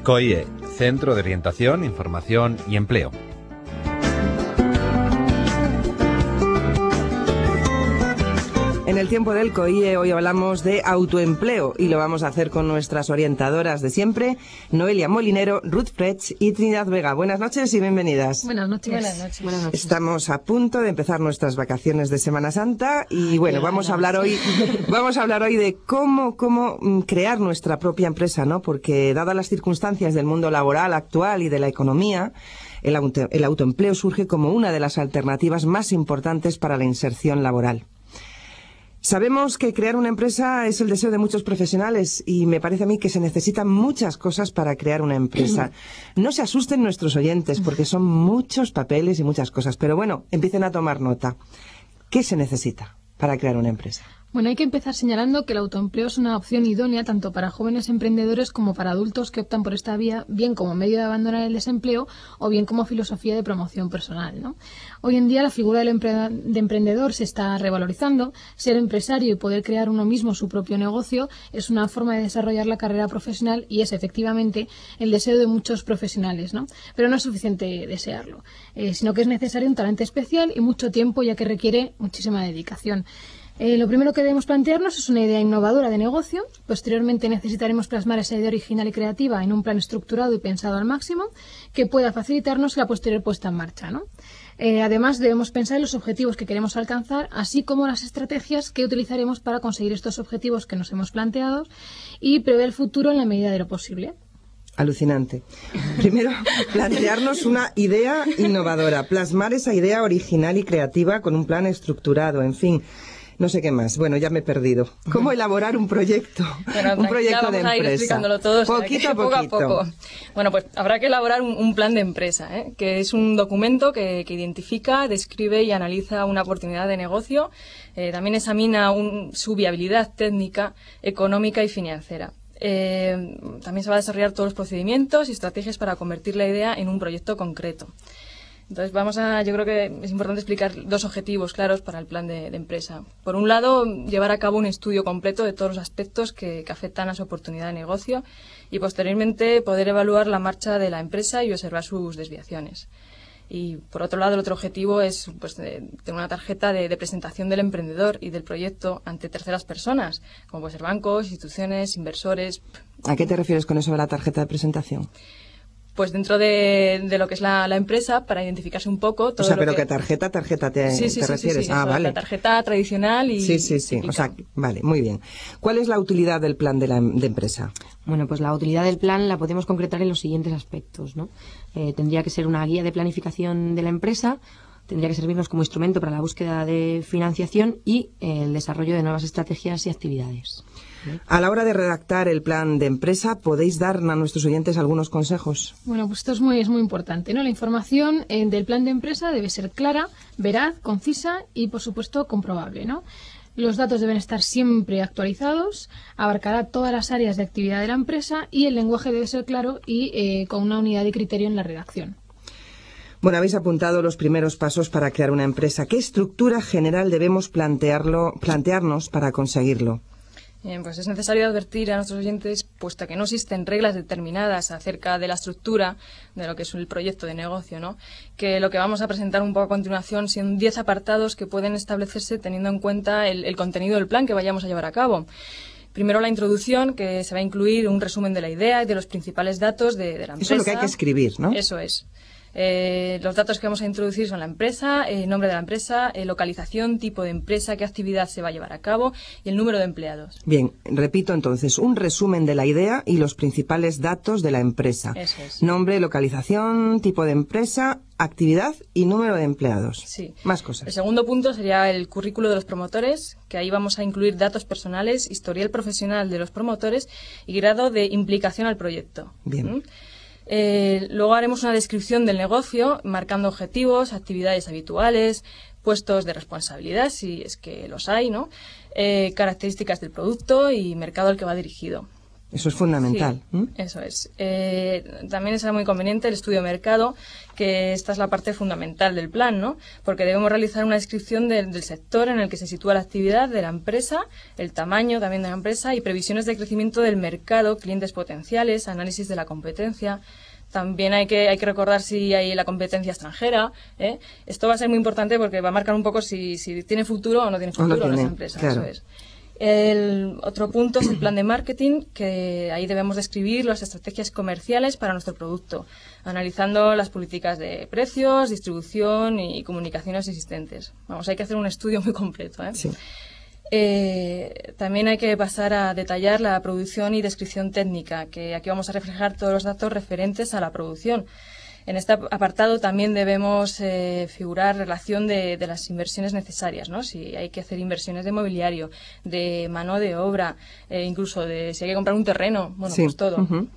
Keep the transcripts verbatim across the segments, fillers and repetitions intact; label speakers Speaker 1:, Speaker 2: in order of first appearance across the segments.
Speaker 1: COIE, Centro de Orientación, Información y Empleo.
Speaker 2: En el tiempo del COIE hoy hablamos de autoempleo y lo vamos a hacer con nuestras orientadoras de siempre, Noelia Molinero, Ruth Frech y Trinidad Vega. Buenas noches y bienvenidas.
Speaker 3: Buenas noches. Buenas noches. Buenas noches.
Speaker 2: Estamos a punto de empezar nuestras vacaciones de Semana Santa y bueno, vamos a hablar hoy, vamos a hablar hoy de cómo, cómo crear nuestra propia empresa, ¿no? Porque dadas las circunstancias del mundo laboral actual y de la economía, el, auto, el autoempleo surge como una de las alternativas más importantes para la inserción laboral. Sabemos que crear una empresa es el deseo de muchos profesionales y me parece a mí que se necesitan muchas cosas para crear una empresa. No se asusten nuestros oyentes porque son muchos papeles y muchas cosas, pero bueno, empiecen a tomar nota. ¿Qué se necesita para crear una empresa?
Speaker 3: Bueno, hay que empezar señalando que el autoempleo es una opción idónea tanto para jóvenes emprendedores como para adultos que optan por esta vía, bien como medio de abandonar el desempleo o bien como filosofía de promoción personal, ¿no? Hoy en día la figura del empre- de emprendedor se está revalorizando. Ser empresario y poder crear uno mismo su propio negocio es una forma de desarrollar la carrera profesional y es efectivamente el deseo de muchos profesionales, ¿no? Pero no es suficiente desearlo, eh, sino que es necesario un talento especial y mucho tiempo, ya que requiere muchísima dedicación. Eh, lo primero que debemos plantearnos es una idea innovadora de negocio. Posteriormente necesitaremos plasmar esa idea original y creativa en un plan estructurado y pensado al máximo que pueda facilitarnos la posterior puesta en marcha, ¿no? Eh, además debemos pensar en los objetivos que queremos alcanzar, así como las estrategias que utilizaremos para conseguir estos objetivos que nos hemos planteado y prever el futuro en la medida de lo posible.
Speaker 2: Alucinante. Primero, plantearnos una idea innovadora, plasmar esa idea original y creativa con un plan estructurado, en fin. No sé qué más. Bueno, ya me he perdido. ¿Cómo elaborar un proyecto?
Speaker 4: Bueno,
Speaker 2: un proyecto
Speaker 4: vamos
Speaker 2: de empresa.
Speaker 4: A ir explicándolo todo,
Speaker 2: poquito a
Speaker 4: poco
Speaker 2: poquito.
Speaker 4: a poco. Bueno, pues habrá que elaborar un, un plan de empresa, ¿eh? Que es un documento que, que identifica, describe y analiza una oportunidad de negocio. Eh, también examina un, su viabilidad técnica, económica y financiera. Eh, también se va a desarrollar todos los procedimientos y estrategias para convertir la idea en un proyecto concreto. Entonces vamos a, yo creo que es importante explicar dos objetivos claros para el plan de, de empresa. Por un lado, llevar a cabo un estudio completo de todos los aspectos que, que afectan a su oportunidad de negocio y posteriormente poder evaluar la marcha de la empresa y observar sus desviaciones. Y por otro lado, el otro objetivo es pues, tener una tarjeta de, de presentación del emprendedor y del proyecto ante terceras personas, como pueden ser bancos, instituciones, inversores.
Speaker 2: ¿A qué te refieres con eso de la tarjeta de presentación?
Speaker 4: Pues dentro de, de lo que es la, la empresa, para identificarse un poco todo.
Speaker 2: O sea,
Speaker 4: lo
Speaker 2: pero
Speaker 4: que...
Speaker 2: ¿qué tarjeta, tarjeta te,
Speaker 4: sí, sí,
Speaker 2: te
Speaker 4: sí,
Speaker 2: refieres?
Speaker 4: Sí, sí,
Speaker 2: ah,
Speaker 4: eso,
Speaker 2: vale.
Speaker 4: La tarjeta tradicional y
Speaker 2: Sí, sí, sí.
Speaker 4: típica.
Speaker 2: O sea, vale, muy bien. ¿Cuál es la utilidad del plan de la de empresa?
Speaker 5: Bueno, pues la utilidad del plan la podemos concretar en los siguientes aspectos, ¿no? Eh, tendría que ser una guía de planificación de la empresa, tendría que servirnos como instrumento para la búsqueda de financiación y eh, el desarrollo de nuevas estrategias y actividades.
Speaker 2: A la hora de redactar el plan de empresa, ¿podéis dar a nuestros oyentes algunos consejos?
Speaker 3: Bueno, pues esto es muy, es muy importante, ¿no? La información eh, del plan de empresa debe ser clara, veraz, concisa y, por supuesto, comprobable, ¿no? Los datos deben estar siempre actualizados, abarcará todas las áreas de actividad de la empresa y el lenguaje debe ser claro y eh, con una unidad de criterio en la redacción.
Speaker 2: Bueno, habéis apuntado los primeros pasos para crear una empresa. ¿Qué estructura general debemos plantearlo, plantearnos para conseguirlo?
Speaker 4: Bien, pues es necesario advertir a nuestros oyentes, puesto que no existen reglas determinadas acerca de la estructura de lo que es el proyecto de negocio, ¿no? Que lo que vamos a presentar un poco a continuación son diez apartados que pueden establecerse teniendo en cuenta el, el contenido del plan que vayamos a llevar a cabo. Primero la introducción, que se va a incluir un resumen de la idea y de los principales datos de, de la empresa.
Speaker 2: Eso es lo que hay que escribir, ¿no?
Speaker 4: Eso es. Eh, los datos que vamos a introducir son la empresa, el eh, nombre de la empresa, eh, localización, tipo de empresa, qué actividad se va a llevar a cabo y el número de empleados.
Speaker 2: Bien, repito entonces, un resumen de la idea y los principales datos de la empresa.
Speaker 4: Eso es.
Speaker 2: Nombre, localización, tipo de empresa, actividad y número de empleados.
Speaker 4: Sí.
Speaker 2: Más cosas.
Speaker 4: El segundo punto sería el currículo de los promotores, que ahí vamos a incluir datos personales, historial profesional de los promotores y grado de implicación al proyecto.
Speaker 2: Bien.
Speaker 4: ¿Mm? Eh, luego haremos una descripción del negocio, marcando objetivos, actividades habituales, puestos de responsabilidad, si es que los hay, ¿no? Eh, características del producto y mercado al que va dirigido.
Speaker 2: Eso es fundamental.
Speaker 4: Sí,
Speaker 2: ¿Mm?
Speaker 4: Eso es. Eh, también es muy conveniente el estudio de mercado, que esta es la parte fundamental del plan, ¿no? Porque debemos realizar una descripción del, del sector en el que se sitúa la actividad de la empresa, el tamaño también de la empresa y previsiones de crecimiento del mercado, clientes potenciales, análisis de la competencia. También hay que, hay que recordar si hay la competencia extranjera. ¿eh? Esto va a ser muy importante porque va a marcar un poco si, si tiene futuro o no tiene futuro
Speaker 2: no tiene,
Speaker 4: esa empresa.
Speaker 2: Claro.
Speaker 4: Eso es. El otro punto es el plan de marketing, que ahí debemos describir las estrategias comerciales para nuestro producto, analizando las políticas de precios, distribución y comunicaciones existentes. Vamos, hay que hacer un estudio muy completo. ¿eh?
Speaker 2: Sí.
Speaker 4: Eh, también hay que pasar a detallar la producción y descripción técnica, que aquí vamos a reflejar todos los datos referentes a la producción. En este apartado también debemos eh, figurar relación de, de las inversiones necesarias, ¿no? Si hay que hacer inversiones de mobiliario, de mano de obra, eh, incluso de si hay que comprar un terreno, bueno,
Speaker 2: Sí.
Speaker 4: pues todo.
Speaker 2: Uh-huh.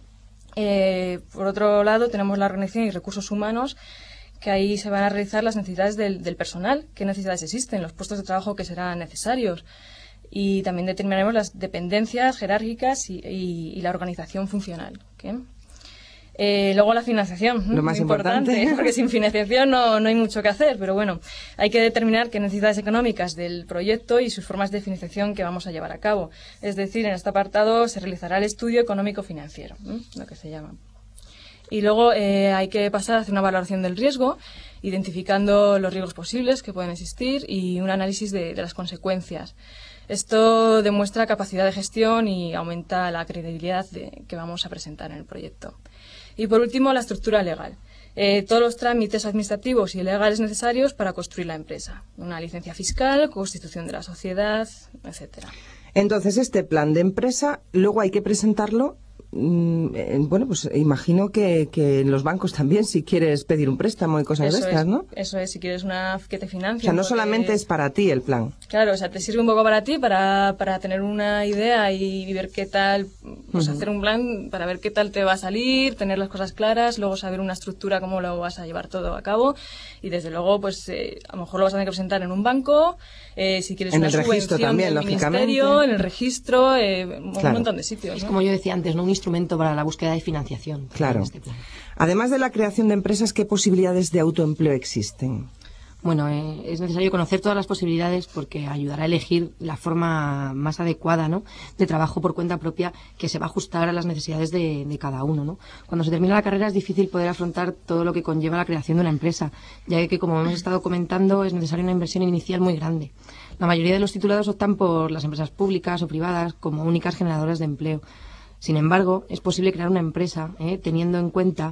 Speaker 4: Eh, por otro lado, tenemos la organización y recursos humanos, que ahí se van a realizar las necesidades del, del personal, qué necesidades existen, los puestos de trabajo que serán necesarios. Y también determinaremos las dependencias jerárquicas y, y, y la organización funcional. ¿okay? Eh, luego la financiación,
Speaker 2: lo más
Speaker 4: muy importante,
Speaker 2: importante,
Speaker 4: porque sin financiación no, no hay mucho que hacer, pero bueno, hay que determinar qué necesidades económicas del proyecto y sus formas de financiación que vamos a llevar a cabo. Es decir, en este apartado se realizará el estudio económico-financiero, ¿eh? lo que se llama. Y luego eh, hay que pasar a hacer una valoración del riesgo, identificando los riesgos posibles que pueden existir y un análisis de, de las consecuencias. Esto demuestra capacidad de gestión y aumenta la credibilidad de, que vamos a presentar en el proyecto. Y por último, la estructura legal. Eh, todos los trámites administrativos y legales necesarios para construir la empresa. Una licencia fiscal, constitución de la sociedad, etcétera.
Speaker 2: Entonces, este plan de empresa, luego hay que presentarlo. Bueno, pues imagino que, que en los bancos también, si quieres pedir un préstamo y cosas
Speaker 4: eso
Speaker 2: de estas,
Speaker 4: es,
Speaker 2: ¿no?
Speaker 4: Eso es, si quieres una que te financie.
Speaker 2: O sea, no
Speaker 4: porque...
Speaker 2: solamente es para ti el plan.
Speaker 4: Claro, o sea, te sirve un poco para ti, para, para tener una idea y, y ver qué tal, pues uh-huh. hacer un plan para ver qué tal te va a salir, tener las cosas claras, luego saber una estructura, cómo lo vas a llevar todo a cabo y desde luego, pues eh, a lo mejor lo vas a tener que presentar en un banco, eh, si quieres
Speaker 2: en
Speaker 4: una
Speaker 2: el registro
Speaker 4: subvención
Speaker 2: también,
Speaker 4: del
Speaker 2: lógicamente.
Speaker 4: ministerio, en el registro, eh, un
Speaker 2: claro.
Speaker 4: montón de sitios.
Speaker 5: Es
Speaker 4: ¿no?
Speaker 5: como yo decía antes, ¿no? Un instrumento para la búsqueda de financiación.
Speaker 2: Claro.
Speaker 5: Este plan.
Speaker 2: Además de la creación de empresas, ¿qué posibilidades de autoempleo existen?
Speaker 5: Bueno, eh, es necesario conocer todas las posibilidades porque ayudará a elegir la forma más adecuada, ¿no?, de trabajo por cuenta propia que se va a ajustar a las necesidades de, de cada uno, ¿no? Cuando se termina la carrera es difícil poder afrontar todo lo que conlleva la creación de una empresa, ya que, como hemos estado comentando, es necesaria una inversión inicial muy grande. La mayoría de los titulados optan por las empresas públicas o privadas como únicas generadoras de empleo. Sin embargo, es posible crear una empresa eh, teniendo en cuenta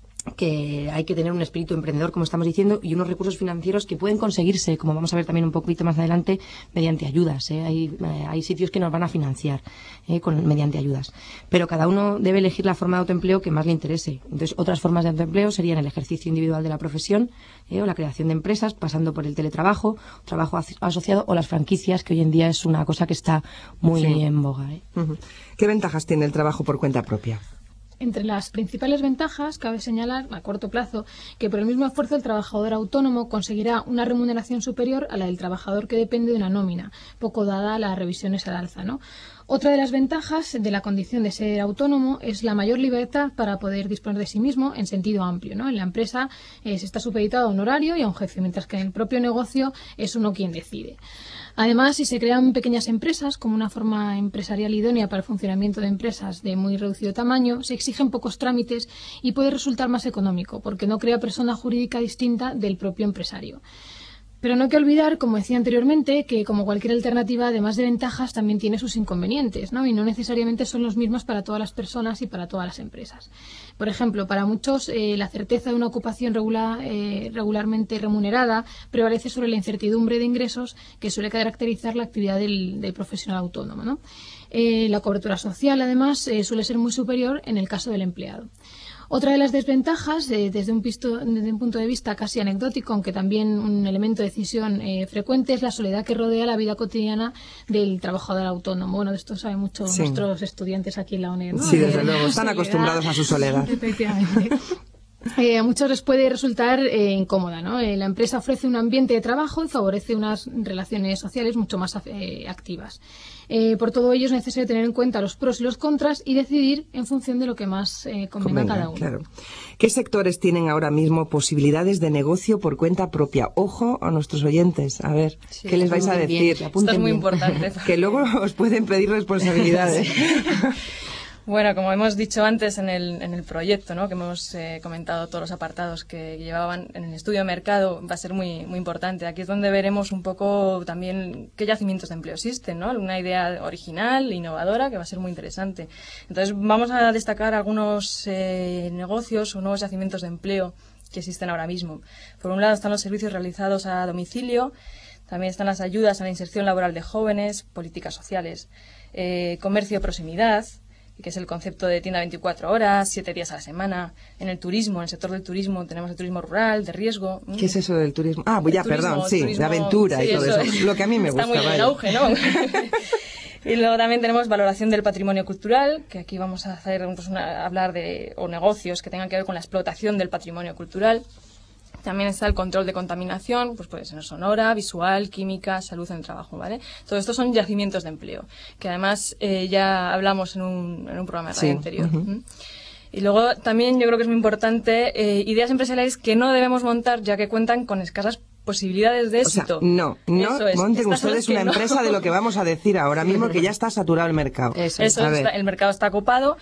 Speaker 5: que hay que tener un espíritu emprendedor, como estamos diciendo, y unos recursos financieros que pueden conseguirse, como vamos a ver también un poquito más adelante, mediante ayudas. ¿eh? Hay, eh, hay sitios que nos van a financiar eh, con, mediante ayudas. Pero cada uno debe elegir la forma de autoempleo que más le interese. Entonces, otras formas de autoempleo serían el ejercicio individual de la profesión eh, o la creación de empresas, pasando por el teletrabajo, trabajo as- asociado o las franquicias, que hoy en día es una cosa que está muy sí. en boga. ¿eh?
Speaker 2: Uh-huh. ¿Qué ventajas tiene el trabajo por cuenta propia?
Speaker 3: Entre las principales ventajas, cabe señalar, a corto plazo, que por el mismo esfuerzo el trabajador autónomo conseguirá una remuneración superior a la del trabajador que depende de una nómina, poco dada las revisiones al alza, ¿no? Otra de las ventajas de la condición de ser autónomo es la mayor libertad para poder disponer de sí mismo en sentido amplio, ¿no? En la empresa eh, se está supeditado a un horario y a un jefe, mientras que en el propio negocio es uno quien decide. Además, si se crean pequeñas empresas como una forma empresarial idónea para el funcionamiento de empresas de muy reducido tamaño, se exigen pocos trámites y puede resultar más económico, porque no crea persona jurídica distinta del propio empresario. Pero no hay que olvidar, como decía anteriormente, que como cualquier alternativa, además de ventajas, también tiene sus inconvenientes, ¿no? Y no necesariamente son los mismos para todas las personas y para todas las empresas. Por ejemplo, para muchos, eh, la certeza de una ocupación regular, eh, regularmente remunerada prevalece sobre la incertidumbre de ingresos que suele caracterizar la actividad del, del profesional autónomo, ¿no? Eh, la cobertura social, además, eh, suele ser muy superior en el caso del empleado. Otra de las desventajas, eh, desde, un pisto, desde un punto de vista casi anecdótico, aunque también un elemento de decisión eh, frecuente, es la soledad que rodea la vida cotidiana del trabajador autónomo. Bueno, de esto saben mucho sí. nuestros estudiantes aquí en la U N E D, ¿no?
Speaker 2: Sí, desde luego, están acostumbrados a su soledad.
Speaker 3: Efectivamente. Eh, a muchos les puede resultar eh, incómoda, ¿no? Eh, la empresa ofrece un ambiente de trabajo y favorece unas relaciones sociales mucho más eh, activas. Eh, por todo ello es necesario tener en cuenta los pros y los contras y decidir en función de lo que más eh, convenga a cada uno.
Speaker 2: Claro. ¿Qué sectores tienen ahora mismo posibilidades de negocio por cuenta propia? Ojo a nuestros oyentes, a ver, sí, ¿qué les vais a decir?
Speaker 4: Bien, Esto es muy bien. importante.
Speaker 2: Que luego os pueden pedir responsabilidades.
Speaker 4: Sí. Bueno, como hemos dicho antes en el, en el proyecto, ¿no?, que hemos eh, comentado todos los apartados que llevaban en el estudio de mercado, va a ser muy, muy importante. Aquí es donde veremos un poco también qué yacimientos de empleo existen, ¿no? Una idea original, innovadora, que va a ser muy interesante. Entonces, vamos a destacar algunos eh, negocios o nuevos yacimientos de empleo que existen ahora mismo. Por un lado están los servicios realizados a domicilio, también están las ayudas a la inserción laboral de jóvenes, políticas sociales, eh, comercio de proximidad, que es el concepto de tienda veinticuatro horas, siete días a la semana. En el turismo, en el sector del turismo, tenemos el turismo rural, de riesgo.
Speaker 2: ¿Qué es eso del turismo? Ah, pues ya,
Speaker 4: turismo,
Speaker 2: perdón, sí,
Speaker 4: turismo,
Speaker 2: de aventura
Speaker 4: sí,
Speaker 2: y todo eso. eso. Lo que a mí me
Speaker 4: Está
Speaker 2: gusta.
Speaker 4: Está muy en auge, ¿no? Y luego también tenemos valoración del patrimonio cultural, que aquí vamos a hacer pues, una, hablar de o negocios que tengan que ver con la explotación del patrimonio cultural. También está el control de contaminación, pues puede ser sonora, visual, química, salud en el trabajo, ¿vale? Todo esto son yacimientos de empleo, que además eh, ya hablamos en un, en un programa de radio sí. anterior. Uh-huh. ¿Mm? Y luego también yo creo que es muy importante eh, ideas empresariales que no debemos montar ya que cuentan con escasas posibilidades de éxito.
Speaker 2: O sea, no, no es. monten Estas ustedes una no. empresa de lo que vamos a decir ahora mismo, que ya está saturado el mercado.
Speaker 4: Eso, Eso está, el mercado está copado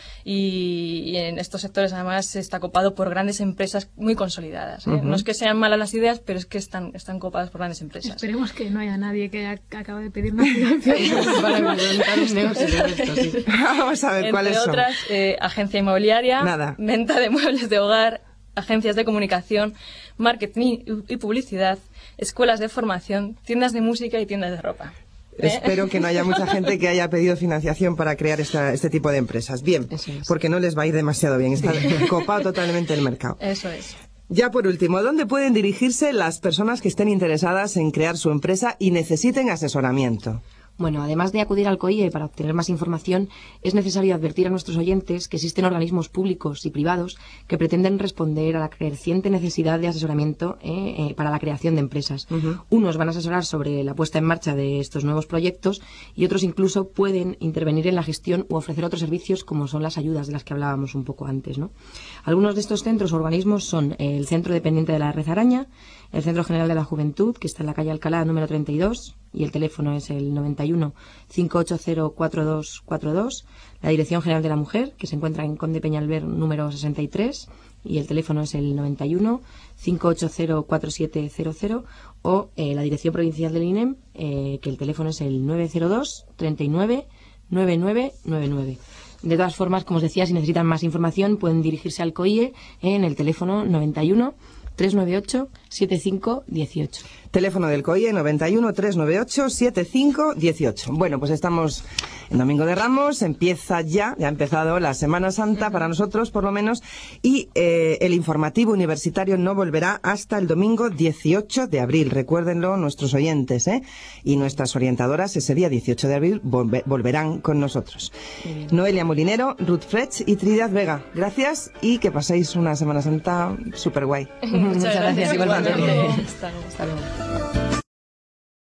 Speaker 4: y, y en estos sectores además está copado por grandes empresas muy consolidadas. ¿eh? Uh-huh. No es que sean malas las ideas, pero es que están, están copadas por grandes empresas.
Speaker 3: Esperemos que no haya nadie que haya, acabe de pedir una financiación para implementar un negocio de esto. Sí.
Speaker 2: Vamos a ver
Speaker 4: Entre
Speaker 2: cuáles son.
Speaker 4: Entre otras, eh, agencia inmobiliaria,
Speaker 2: Nada.
Speaker 4: venta de muebles de hogar, agencias de comunicación, marketing y publicidad, escuelas de formación, tiendas de música y tiendas de ropa. ¿Eh?
Speaker 2: Espero que no haya mucha gente que haya pedido financiación para crear esta, este tipo de empresas. Bien, es. porque no les va a ir demasiado bien. Está copado totalmente el mercado.
Speaker 4: Eso es.
Speaker 2: Ya por último, ¿dónde pueden dirigirse las personas que estén interesadas en crear su empresa y necesiten asesoramiento?
Speaker 5: Bueno, además de acudir al C O I E para obtener más información, es necesario advertir a nuestros oyentes que existen organismos públicos y privados que pretenden responder a la creciente necesidad de asesoramiento eh, eh, para la creación de empresas. Uh-huh. Unos van a asesorar sobre la puesta en marcha de estos nuevos proyectos y otros incluso pueden intervenir en la gestión u ofrecer otros servicios como son las ayudas de las que hablábamos un poco antes, ¿no? Algunos de estos centros o organismos son el Centro Dependiente de la Red Araña, el Centro General de la Juventud, que está en la calle Alcalá número treinta y dos, y el teléfono es el noventa y uno, cinco ocho cero, cuatro dos cuatro dos, la Dirección General de la Mujer, que se encuentra en Conde Peñalver número sesenta y tres, y el teléfono es el noventa y uno, cinco ocho cero, cuatro siete cero cero, o eh, la Dirección Provincial del I N E M, eh, que el teléfono es el nueve cero dos, treinta y nueve, noventa y nueve noventa y nueve. De todas formas, como os decía, si necesitan más información pueden dirigirse al C O I E en el teléfono noventa y uno, tres nueve ocho, setenta y cinco dieciocho.
Speaker 2: Teléfono del C O I E noventa y uno, tres nueve ocho, setenta y cinco dieciocho. Bueno, pues estamos en Domingo de Ramos, empieza ya, ya ha empezado la Semana Santa para nosotros por lo menos, y eh, el informativo universitario no volverá hasta el domingo dieciocho de abril, recuérdenlo nuestros oyentes, ¿eh? Y nuestras orientadoras ese día dieciocho de abril volver, volverán con nosotros. Noelia Molinero, Ruth Frech y Trinidad Vega, gracias y que paséis una Semana Santa súper guay.
Speaker 4: Muchas gracias,
Speaker 5: igualmente.
Speaker 4: Hasta luego.
Speaker 5: Hasta luego.